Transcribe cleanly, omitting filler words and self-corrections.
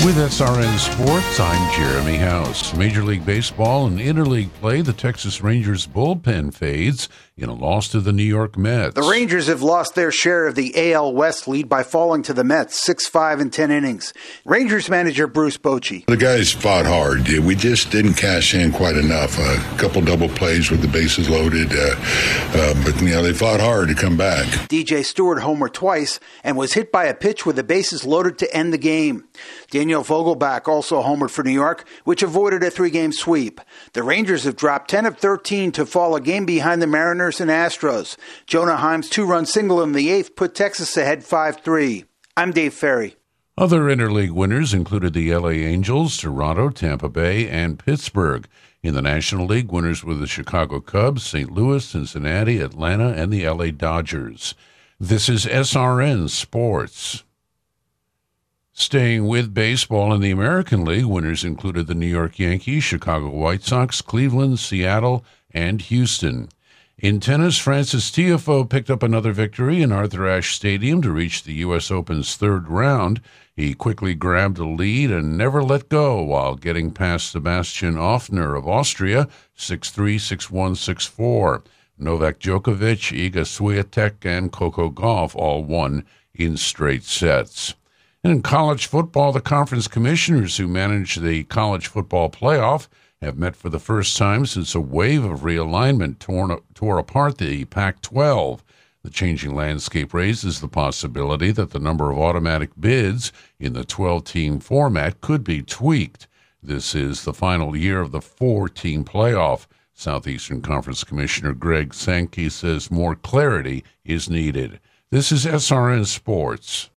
With SRN Sports, I'm Jeremy House. Major League Baseball and interleague play, the Texas Rangers bullpen fades in a loss to the New York Mets. The Rangers have lost their share of the AL West lead by falling to the Mets 6-5 in 10 innings. Rangers manager Bruce Bochy. The guys fought hard. We just didn't cash in quite enough. A couple double plays with the bases loaded, but they fought hard to come back. DJ Stewart homered twice and was hit by a pitch with the bases loaded to end the game. Daniel Vogelbach also homered for New York, which avoided a 3-game sweep. The Rangers have dropped 10 of 13 to fall a game behind the Mariners and Astros. Jonah Heim's 2-run single in the 8th put Texas ahead 5-3. I'm Dave Ferry. Other interleague winners included the LA Angels, Toronto, Tampa Bay, and Pittsburgh. In the National League, winners were the Chicago Cubs, St. Louis, Cincinnati, Atlanta, and the LA Dodgers. This is SRN Sports. Staying with baseball in the American League, winners included the New York Yankees, Chicago White Sox, Cleveland, Seattle, and Houston. In tennis, Francis Tiafoe picked up another victory in Arthur Ashe Stadium to reach the U.S. Open's third round. He quickly grabbed the lead and never let go while getting past Sebastian Ofner of Austria, 6-3, 6-1, 6-4. Novak Djokovic, Iga Swiatek, and Coco Gauff all won in straight sets. In college football, the conference commissioners who manage the college football playoff have met for the first time since a wave of realignment tore apart the Pac-12. The changing landscape raises the possibility that the number of automatic bids in the 12-team format could be tweaked. This is the final year of the 4-team playoff. Southeastern Conference Commissioner Greg Sankey says more clarity is needed. This is SRN Sports.